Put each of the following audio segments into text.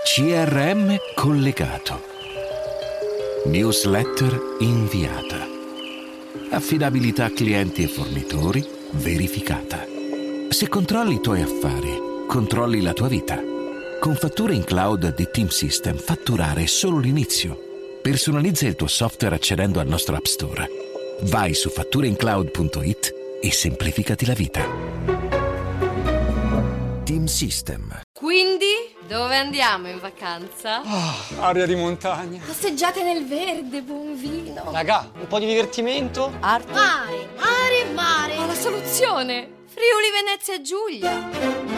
CRM collegato. Newsletter inviata. Affidabilità clienti e fornitori verificata. Se controlli i tuoi affari, controlli la tua vita. Con fatture in cloud di Team System, fatturare è solo l'inizio. Personalizza il tuo software accedendo al nostro App Store. Vai su fattureincloud.it e semplificati la vita. Team System. Quindi, dove andiamo in vacanza? Aria di montagna. Passeggiate nel verde, buon vino. Raga, un po' di divertimento? Arte. Mare, mare, mare. Ma la soluzione? Friuli, Venezia Giulia.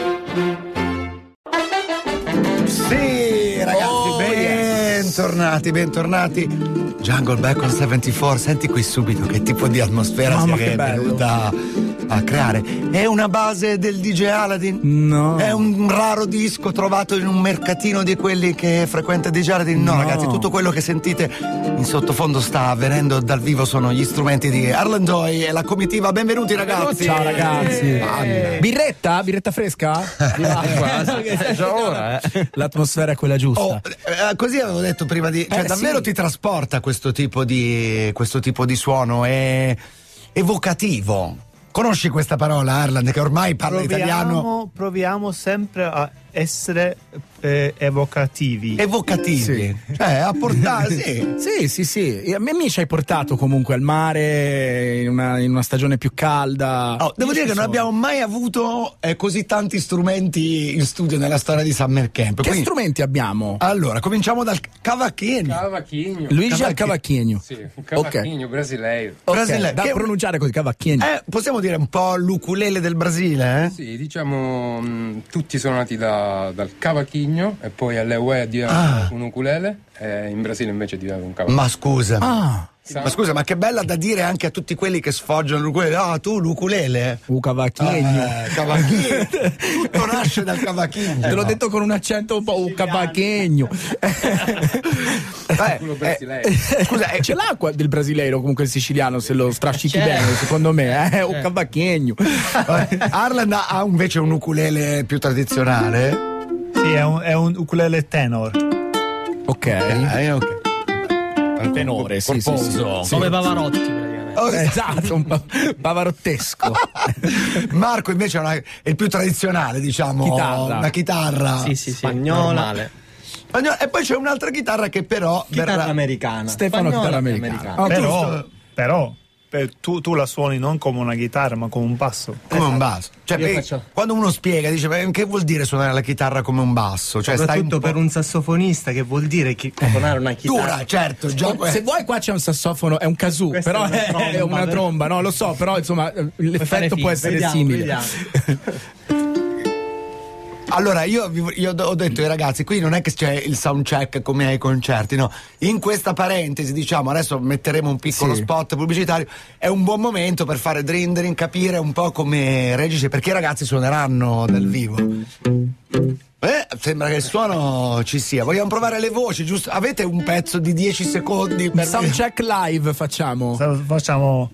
Sì, ragazzi, bentornati. Jungle Back on 74, senti qui subito che tipo di atmosfera si è venuta a creare. È una base del DJ Aladdin? No. È un raro disco trovato in un mercatino di quelli che frequenta DJ Aladdin? No, ragazzi, tutto quello che sentite in sottofondo sta avvenendo dal vivo, sono gli strumenti di Erland Joy e la comitiva. Benvenuti ragazzi. Ciao ragazzi. Birretta fresca? Quasi. Già ora, L'atmosfera è quella giusta. Così avevo detto prima di. Cioè, davvero sì. ti trasporta questo tipo di suono, è evocativo. Conosci questa parola, Erland, che ormai parla italiano? Proviamo sempre a essere evocativi. Evocativi, cioè a portare. Sì. E a me mi ci hai portato comunque al mare in una stagione più calda. Devo dire che non abbiamo mai avuto così tanti strumenti in studio nella storia di Summer Camp. Che strumenti abbiamo? Allora, cominciamo dal cavaquinho. Luigi al cavaquinho. Sì, un cavaquinho brasileiro. Brasileiro. Da pronunciare così, cavaquinho. Possiamo dire un po' l'ukulele del Brasile, eh? Sì, diciamo tutti sono nati dal cavaquinho e poi alle UE è diventato un ukulele e in Brasile invece è diventato un cavaquinho. Ma scusa, ma che bella da dire anche a tutti quelli che sfoggiano l'ukulele. Tu l'ukulele? Cavaquinho. Cavaquinho. Tutto nasce dal cavaquinho. Te l'ho detto con un accento un po' cavaquinho. Scusa, c'è l'acqua del brasileiro, comunque il siciliano, se lo strascichi bene, secondo me, è un cavaquinho. Arland ha invece un ukulele più tradizionale. Sì, è un ukulele tenor. Ok. Tenore, sì. Come Pavarotti praticamente. Esatto, un pavarottesco. Marco invece è il più tradizionale, diciamo. Una chitarra. Sì, spagnola. E poi c'è un'altra chitarra che però chitarra americana. Stefano chitarra americana. Però tu la suoni non come una chitarra ma come un basso. Come un basso. Cioè, quando uno spiega dice che vuol dire suonare la chitarra come un basso? Cioè, soprattutto per un sassofonista, che vuol dire suonare una chitarra. Dura, certo. Se vuoi qua c'è un sassofono, è un kazoo, però è una tromba, no? Lo so, però insomma l'effetto può essere simile. Vediamo. Allora, io ho detto ai ragazzi, qui non è che c'è il sound check come ai concerti, no? In questa parentesi, diciamo, adesso metteremo un piccolo spot pubblicitario, è un buon momento per fare drindering, capire un po' come regisce, perché i ragazzi suoneranno dal vivo. Sembra che il suono ci sia. Vogliamo provare le voci, giusto? Avete un pezzo di 10 secondi per sound check live facciamo. Facciamo.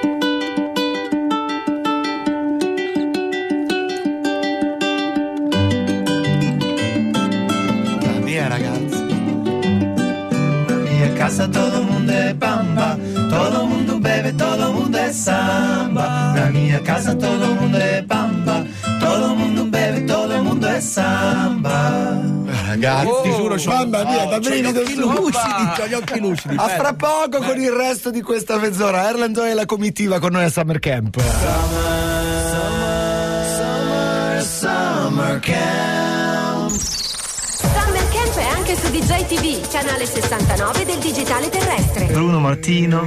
Casa todo mundo è bamba, todo mundo bebe, todo mundo è samba. Na mia casa todo mundo è bamba, todo mundo bebe, todo mundo è samba. Ragazzi, ti giuro, mamma mia, davvero gli occhi lucidi. A fra poco con il resto di questa mezz'ora. Erland e la comitiva con noi a Summer Camp. Summer Camp. È anche su DJ TV, canale 69 del digitale terrestre. Bruno Martino.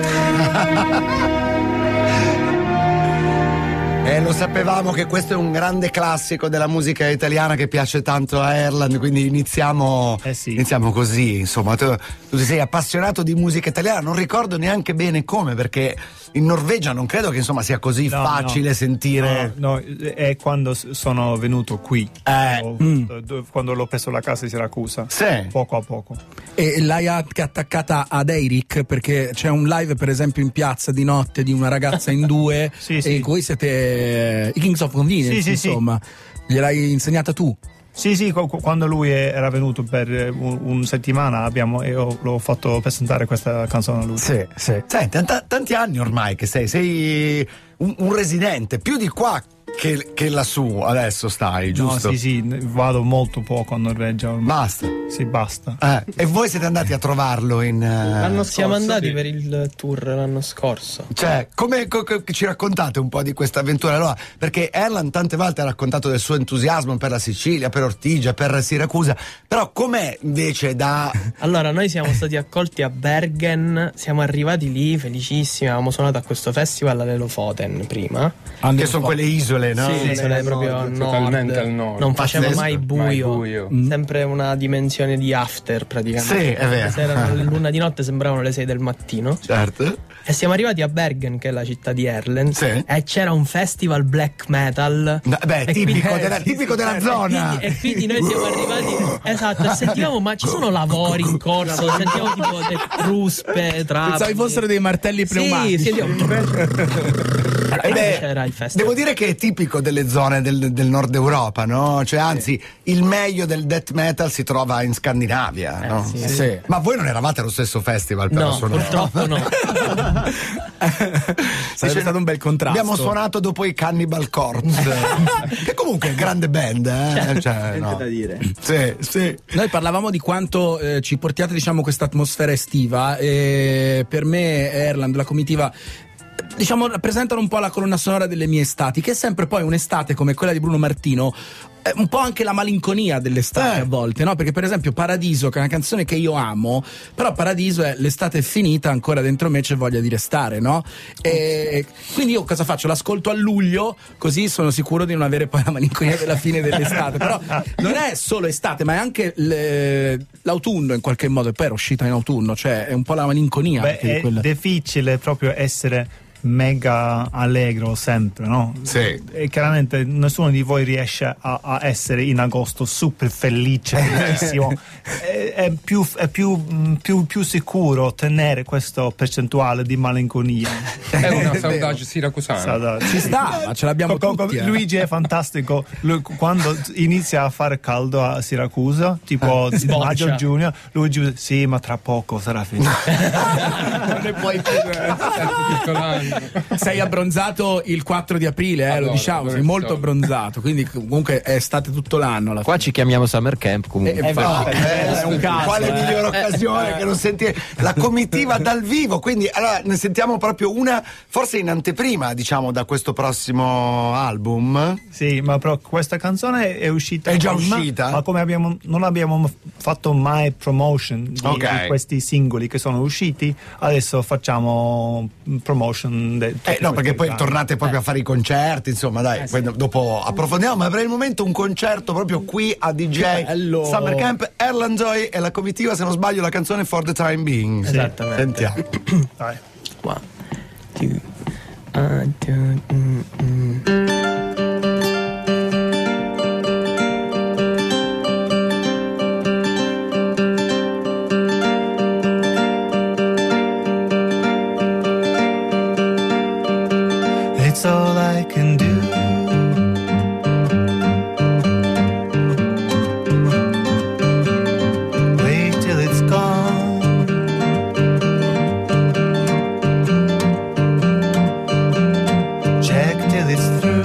Lo sapevamo che questo è un grande classico della musica italiana che piace tanto a Erland, quindi iniziamo così, insomma. Tu ti sei appassionato di musica italiana, non ricordo neanche bene come, perché in Norvegia non credo che insomma sia così facile sentire. No, è quando sono venuto qui, quando l'ho preso la casa di Siracusa, poco a poco. E l'hai attaccata ad Eric, perché c'è un live per esempio in piazza di notte di una ragazza in due e voi siete i Kings of Convenience, insomma. Gliel'hai insegnata tu? Sì, quando lui era venuto per una settimana io l'ho fatto presentare questa canzone a lui. Sì. Senti, tanti anni ormai che sei un residente, più di qua che lassù adesso stai, giusto? No, sì, vado molto poco a Norvegia. Basta? Sì, basta. E voi siete andati a trovarlo siamo andati per il tour l'anno scorso. Cioè, come ci raccontate un po' di questa avventura? Allora, perché Erland tante volte ha raccontato del suo entusiasmo per la Sicilia, per Ortigia, per Siracusa, però com'è invece Allora, noi siamo stati accolti a Bergen, siamo arrivati lì felicissimi, avevamo suonato a questo festival alle Lofoten prima. Che sono quelle isole, no? Sì, isole proprio al nord. Totalmente al nord. Non faceva mai buio. buio. Sempre una dimensione di after praticamente. Sì, è vero. Era l'una di notte, sembravano le 6 del mattino. Certo. E siamo arrivati a Bergen, che è la città di Erland. Sì. E c'era un festival black metal. Tipico della zona. E quindi noi siamo arrivati. Esatto, e sentivamo, ma ci sono lavori in corso. Sentiamo tipo ruspe, trappi. Pensavi fossero dei martelli pneumatici. Sì, sentiamo. C'era il festival. Devo dire che è tipico delle zone del nord Europa, no? Cioè, anzi, il meglio del death metal si trova in Scandinavia, no? Sì. Ma voi non eravate allo stesso festival per suonare? Purtroppo no. Sarebbe stato un bel contrasto. Abbiamo suonato dopo i Cannibal Corpse, che comunque è grande band, cioè, no. da dire. Sì. Noi parlavamo di quanto ci portiate, diciamo, questa atmosfera estiva, e per me Erland, la comitiva, diciamo, rappresentano un po' la colonna sonora delle mie estati, che è sempre poi un'estate come quella di Bruno Martino, un po' anche la malinconia dell'estate a volte, no? Perché per esempio Paradiso, che è una canzone che io amo, però Paradiso è l'estate è finita, ancora dentro me c'è voglia di restare, no? E quindi io cosa faccio? L'ascolto a luglio, così sono sicuro di non avere poi la malinconia della fine dell'estate. Però non è solo estate, ma è anche l'autunno in qualche modo, e poi era uscita in autunno, cioè è un po' la malinconia. Beh, è difficile proprio essere mega allegro sempre, no? Sì. E chiaramente nessuno di voi riesce a essere in agosto super felice, felicissimo. È più sicuro tenere questo percentuale di malinconia. È una saudade siracusana. Ci sta, ma ce l'abbiamo tutti. Luigi è fantastico. Quando inizia a fare caldo a Siracusa, tipo maggio, giugno, Luigi dice sì, ma tra poco sarà finito. Non ne puoi più. Sei abbronzato il 4 di aprile, allora, lo diciamo, sei molto abbronzato, quindi comunque è estate tutto l'anno. Qua ci chiamiamo Summer Camp comunque. È un caso. Quale migliore occasione che non sentire la comitiva dal vivo, quindi allora ne sentiamo proprio una, forse in anteprima, diciamo, da questo prossimo album. Sì, ma però questa canzone è uscita. È già uscita? Ma come non abbiamo fatto mai promotion di questi singoli che sono usciti, adesso facciamo promotion. No, perché poi tornate proprio a fare i concerti, insomma, dai, poi dopo approfondiamo, ma per il momento un concerto proprio qui a DJ Summer Camp, Erland Joy e la comitiva, se non sbaglio la canzone For the Time Being. Esattamente. Sentiamo. Dai. 1, 2, It's all I can do. Wait till it's gone. Check till it's through.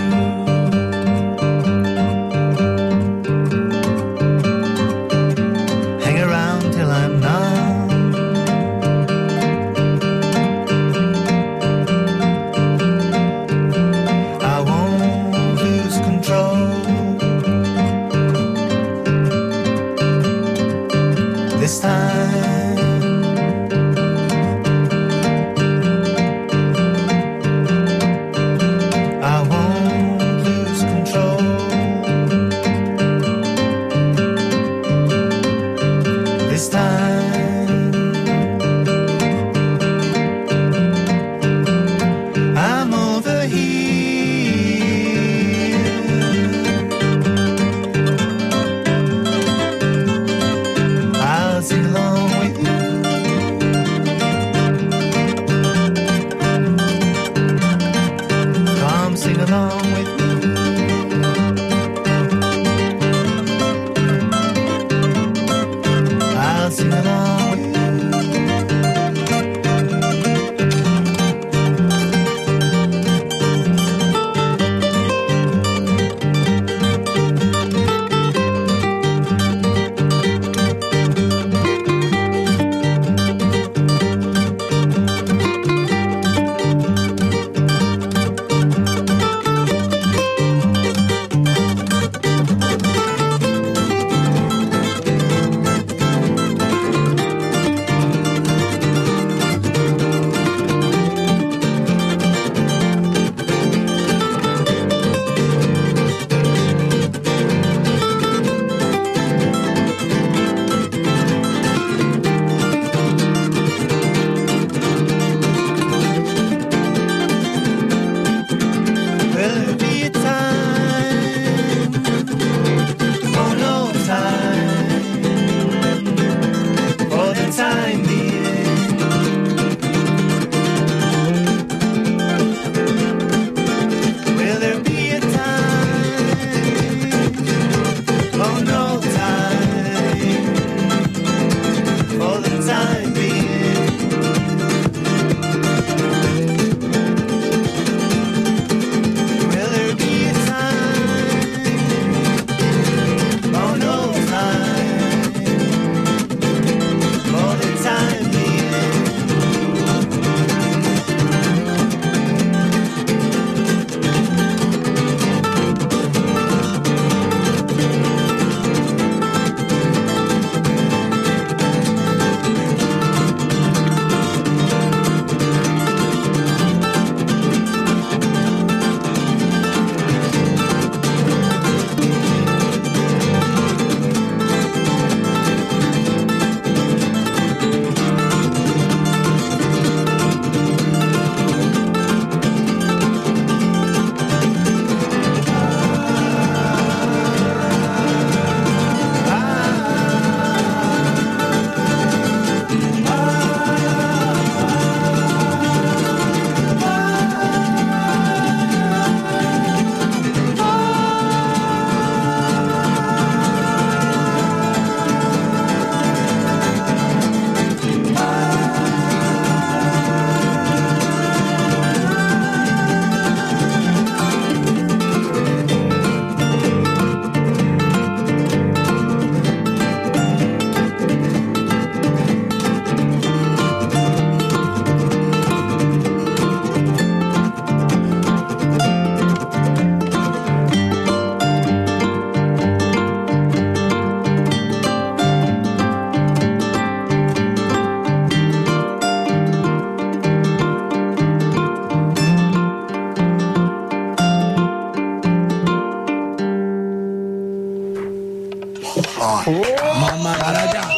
Mamma mia, ragazzi,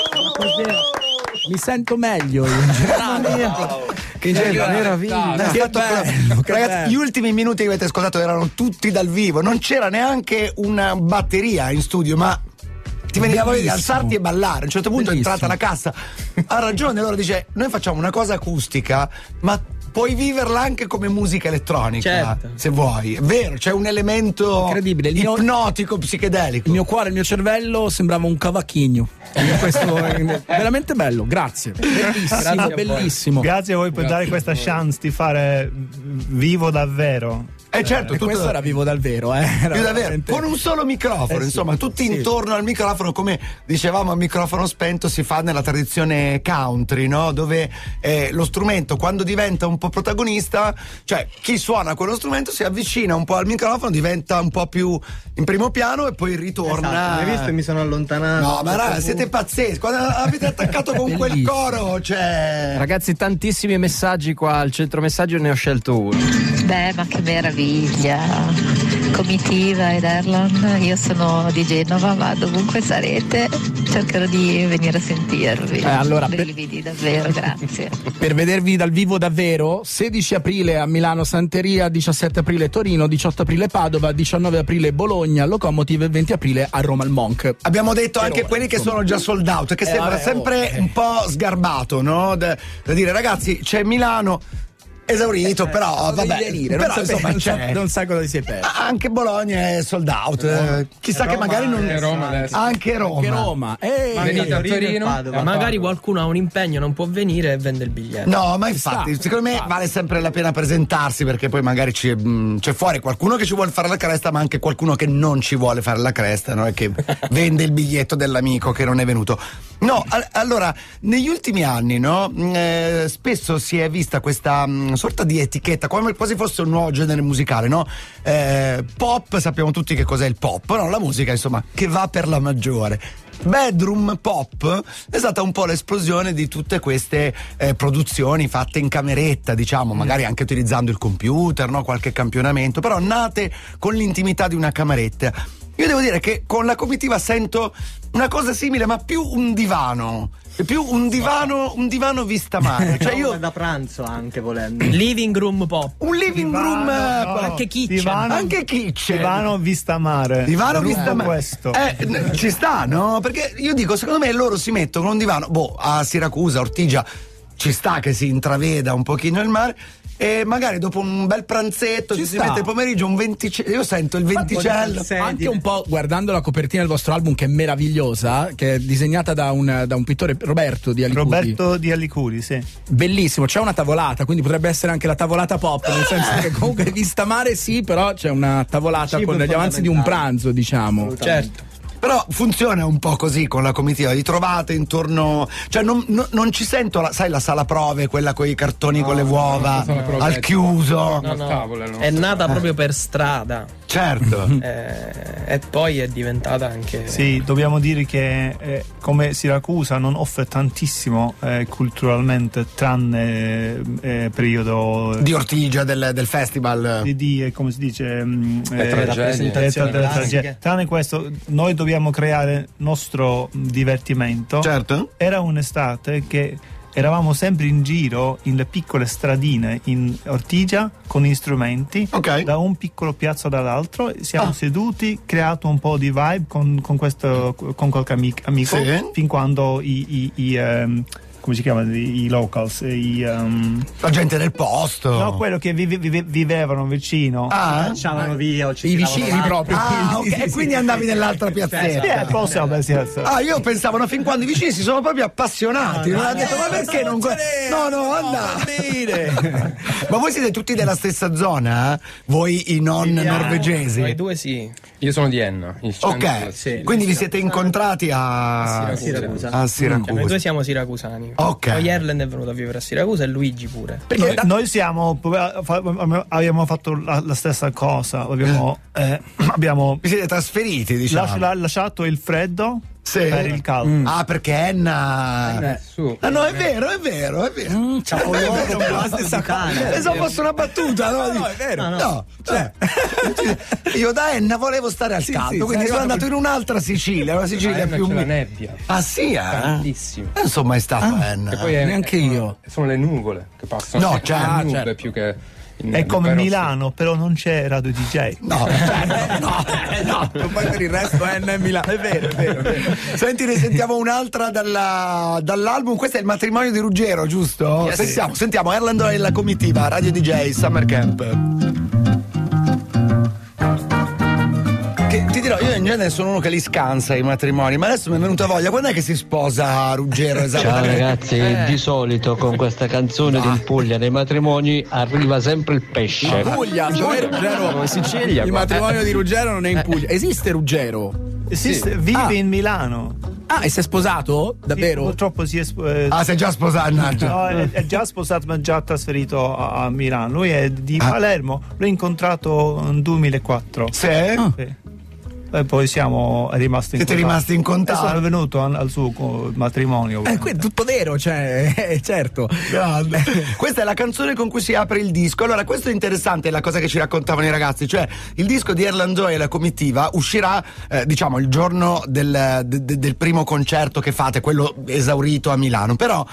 mi sento meglio io in generale. Che meraviglia! Ragazzi, gli ultimi minuti che avete ascoltato erano tutti dal vivo, non c'era neanche una batteria in studio, ma ti veniva voglia di alzarti e ballare. A un certo punto è entrata la cassa, ha ragione, allora dice: noi facciamo una cosa acustica, ma puoi viverla anche come musica elettronica, certo, se vuoi. È vero, c'è un elemento incredibile, ipnotico, psichedelico. Il mio cuore, il mio cervello sembrava un cavachigno. Questo è veramente bello, grazie. Bellissimo, bellissimo. Grazie a voi per dare questa chance di fare vivo davvero. Certo, questo era vivo dal vero, Vivo davvero, con un solo microfono, insomma, tutti intorno al microfono, come dicevamo, a microfono spento si fa nella tradizione country, no? Dove lo strumento, quando diventa un po' protagonista, cioè chi suona quello strumento si avvicina un po' al microfono, diventa un po' più in primo piano e poi ritorna. Esatto, mi hai visto e mi sono allontanato. No, ma ragazzi, siete pazzeschi, quando avete attaccato con quel coro, cioè... Ragazzi, tantissimi messaggi qua al centro messaggio, ne ho scelto uno. Beh, ma che meraviglia, Comitiva ed Erland, io sono di Genova, ma dovunque sarete cercherò di venire a sentirvi. Allora, brividi davvero, grazie. Per vedervi dal vivo davvero, 16 aprile a Milano Santeria, 17 aprile Torino, 18 aprile Padova, 19 aprile Bologna, Locomotive e 20 aprile a Roma al Monk. Abbiamo detto anche quelli che sono già sold out, che sembra sempre un po' sgarbato, no? Da dire, ragazzi, c'è Milano esaurito, però vabbè, venire, però non insomma non sai cosa ti sei perso. Anche Bologna è sold out, chissà che magari non anche Roma. Venite a Torino, magari qualcuno ha un impegno, non può venire e vende il biglietto. No, ma infatti secondo me vale sempre la pena presentarsi, perché poi magari c'è fuori qualcuno che ci vuole fare la cresta, ma anche qualcuno che non ci vuole fare la cresta, no? E che vende il biglietto dell'amico che non è venuto. No, allora negli ultimi anni, no, spesso si è vista questa sorta di etichetta, come quasi fosse un nuovo genere musicale, no? Pop, sappiamo tutti che cos'è il pop, no? La musica, insomma, che va per la maggiore. Bedroom pop è stata un po' l'esplosione di tutte queste produzioni fatte in cameretta, diciamo, magari anche utilizzando il computer, no? Qualche campionamento, però nate con l'intimità di una cameretta. Io devo dire che con la Comitiva sento una cosa simile, ma più un divano. Più un divano vista mare. Cioè io da pranzo anche volendo. Living room pop. Un living room anche kitchen. Anche kitchen. Divano vista mare. Divano vista mare. Questo. Ci sta, no? Perché io dico, secondo me loro si mettono un divano, a Siracusa, Ortigia, ci sta che si intraveda un pochino il mare. E magari dopo un bel pranzetto si mette il pomeriggio un venticello. Io sento il venticello. Anche un po' guardando la copertina del vostro album, che è meravigliosa, che è disegnata da un pittore, Roberto Di Alicuri. Roberto Di Alicuri, sì. Bellissimo, c'è una tavolata, quindi potrebbe essere anche la tavolata pop, nel senso che comunque vista mare sì, però c'è una tavolata con gli avanzi di un pranzo, diciamo. Certo. Però funziona un po' così con la Comitiva, vi trovate intorno, cioè non ci sento sai la sala prove, quella con i cartoni con le uova al chiuso. No. È nata proprio per strada. Certo. E poi è diventata anche. Sì, dobbiamo dire che come Siracusa non offre tantissimo culturalmente, tranne periodo di Ortigia del festival di come si dice tragedia. Tranne questo, noi dobbiamo creare nostro divertimento. Certo. Era un'estate che eravamo sempre in giro in le piccole stradine in Ortigia con strumenti, da un piccolo piazza dall'altro, siamo seduti, creato un po' di vibe con qualche amico, sì, fin quando come si chiama, i locals, la gente del posto, no, quello che vivevano vicino, cacciavano via o i vicini proprio, okay. E quindi andavi nell'altra piazzetta. Io pensavo, no, fin quando i vicini si sono proprio appassionati, non ha detto ma perché non andate. Ma voi siete tutti della stessa zona? Voi i non norvegesi? Noi due sì. Io sono di Enna, ok, quindi vi siete incontrati a Siracusa. Noi due siamo siracusani. Okay. Poi Erland è venuto a vivere a Siracusa e Luigi pure. Perché noi abbiamo fatto la stessa cosa. Vi siete trasferiti, diciamo. Lasciato il freddo per il caldo. Ah, perché Enna. Ah, no, è vero. La stessa cosa. Se fosse una battuta, no? È vero. No. Io da Enna volevo stare al caldo, quindi sono andato in un'altra Sicilia, una Sicilia più. C'è la nebbia. Ah, sì, Bellissimo. Non sono mai stato a Enna. E poi neanche io. Sono le nuvole che passano. No, le nube certo. più che. È come Milano, però non c'è Radio DJ. No. Poi per il resto Enna e Milano. È vero. Senti, ne sentiamo un'altra dall'album. Questo è Il matrimonio di Ruggero, giusto? Yes. Sentiamo Erlando e la comitiva, Radio DJ, Summer Camp. Che, ti dirò, io in genere sono uno che li scansa i matrimoni, ma adesso mi è venuta voglia. Quando è che si sposa Ruggero esattamente? Ciao ragazzi, di solito con questa canzone in Puglia nei matrimoni arriva sempre il pesce. Puglia, Ruggero, Sicilia. Il matrimonio di Ruggero non è in Puglia. Esiste Ruggero? Esiste, vive in Milano. Ah, e si è sposato? Davvero? Sì, purtroppo si è sei già sposato? No, è già sposato, ma già trasferito a Milano. Lui è di Palermo, l'ho incontrato nel 2004. Sì? E poi siamo rimasti in contatto. Siete rimasti in contatto? E sono venuto al suo matrimonio. Qui è tutto vero, cioè, certo. Questa è la canzone con cui si apre il disco. Allora, questo è interessante, la cosa che ci raccontavano i ragazzi, cioè il disco di Erlando e la comitiva uscirà, diciamo, il giorno del primo concerto che fate, quello esaurito a Milano. Però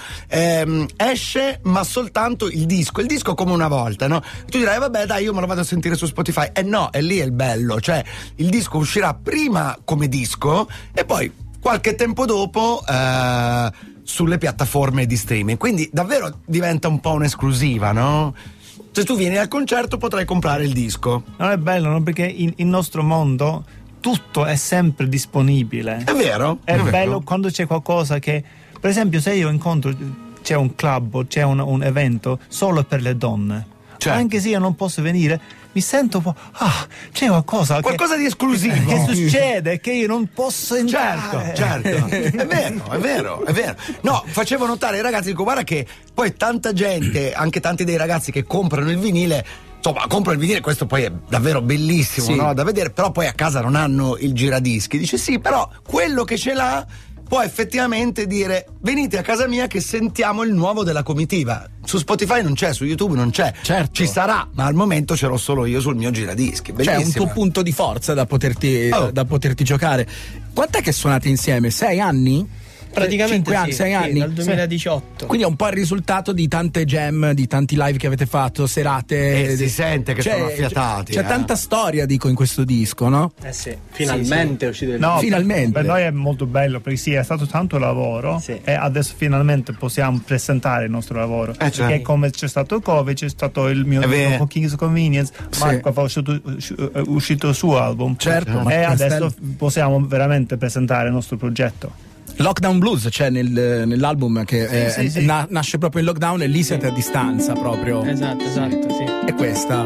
esce, ma soltanto il disco come una volta, no? Tu dirai, vabbè, dai, io me lo vado a sentire su Spotify. No, è lì è il bello, cioè il disco uscirà prima come disco e poi qualche tempo dopo sulle piattaforme di streaming, quindi davvero diventa un po' un'esclusiva, no? Se tu vieni al concerto potrai comprare il disco. Non è bello, no? Perché il nostro mondo tutto è sempre disponibile. È vero? È bello quando c'è qualcosa che, per esempio, se io incontro, c'è un club o c'è un evento solo per le donne, anche se io non posso venire, mi sento un po'. C'è qualcosa di esclusivo che succede che io non posso entrare. Certo. È vero. No, facevo notare ai ragazzi, dico, guarda che poi tanta gente, anche tanti dei ragazzi che comprano il vinile, insomma, comprano il vinile, questo poi è davvero bellissimo, no, da vedere, però poi a casa non hanno il giradischi. Dice sì, però quello che ce l'ha può effettivamente dire venite a casa mia che sentiamo il nuovo della comitiva. Su Spotify non c'è, su YouTube non c'è, certo. Ci sarà, ma al momento ce l'ho solo io sul mio giradischi. Bellissima. C'è un tuo punto di forza da poterti giocare. Quant'è che suonate insieme? 6 anni? Praticamente 5 anni, 6 anni dal 2018. Quindi è un po' il risultato di tante jam, di tanti live che avete fatto, serate. Si sente che sono affiatati. C'è tanta storia, dico, in questo disco, no? Sì, finalmente è uscito il disco. Finalmente. Per noi è molto bello perché è stato tanto lavoro e adesso finalmente possiamo presentare il nostro lavoro. Perché come c'è stato il Covid, c'è stato il mio con King's Convenience, Marco ha uscito il suo album. Certo. E adesso possiamo veramente presentare il nostro progetto. Lockdown Blues c'è nell'album che nasce proprio in lockdown e lì siete a distanza proprio. Esatto, sì. E questa?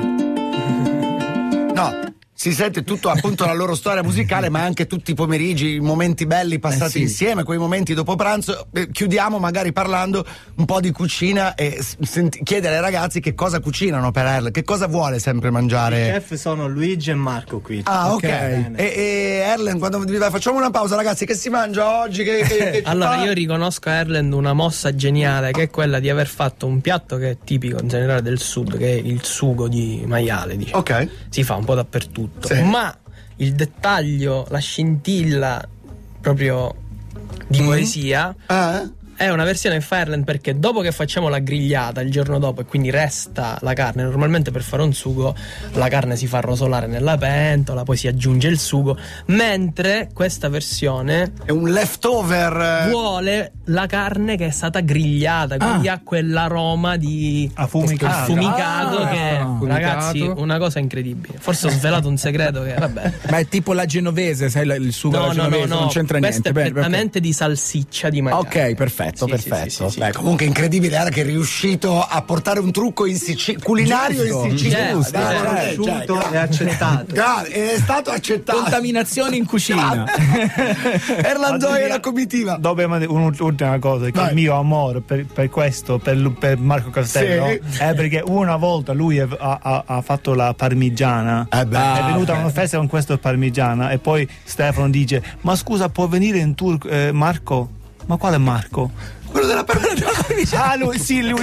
No, si sente tutto appunto la loro storia musicale, ma anche tutti i pomeriggi, i momenti belli passati insieme, quei momenti dopo pranzo. Chiudiamo magari parlando un po' di cucina e chiedere ai ragazzi che cosa cucinano per Erlen, che cosa vuole sempre mangiare. I chef sono Luigi e Marco qui. Ok. E Erlen, quando facciamo una pausa, ragazzi, che si mangia oggi? Allora, io riconosco a Erlen una mossa geniale, che è quella di aver fatto un piatto che è tipico in generale del sud, che è il sugo di maiale, diciamo. Ok. Si fa un po' dappertutto. Ma il dettaglio, la scintilla proprio di poesia è una versione che fa Erlen, perché dopo che facciamo la grigliata il giorno dopo e quindi resta la carne, normalmente per fare un sugo la carne si fa rosolare nella pentola, poi si aggiunge il sugo, mentre questa versione è un leftover, vuole la carne che è stata grigliata, quindi ha quell'aroma di affumicato che ragazzi, una cosa incredibile. Forse ho svelato un segreto che vabbè. Ma è tipo la genovese, sai, il sugo alla genovese, non c'entra niente. Questo è prettamente di salsiccia di maiale. Ok, perfetto. Sì. Beh, comunque incredibile che è riuscito a portare un trucco culinario in Sicilia. È accettato. È stato accettato. Contaminazioni in cucina. Erlando e la comitiva. Dobbiamo un'ultima cosa, che il mio amore per questo, per Marco Castello, è perché una volta lui ha fatto la parmigiana, è venuta a una festa con questo parmigiana, e poi Stefano dice: ma scusa, può venire in tour Marco? Ma quale Marco? Quello della parmigiana. Lui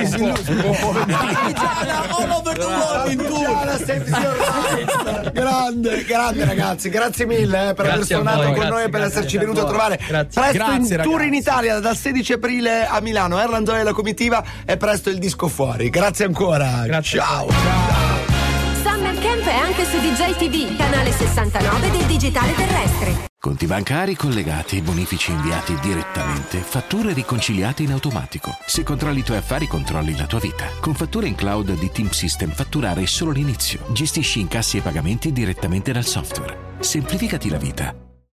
grande ragazzi, grazie mille per aver suonato con noi e per esserci venuti a trovare. Presto in tour in Italia dal 16 aprile a Milano, Erland Joy e la comitiva, e presto il disco fuori. Grazie ancora. Ciao. Summer Camp è anche su DJ TV, canale 69 del digitale terrestre. Conti bancari collegati, bonifici inviati direttamente, fatture riconciliate in automatico. Se controlli i tuoi affari, controlli la tua vita. Con fatture in cloud di Team System, fatturare è solo l'inizio. Gestisci incassi e pagamenti direttamente dal software. Semplificati la vita.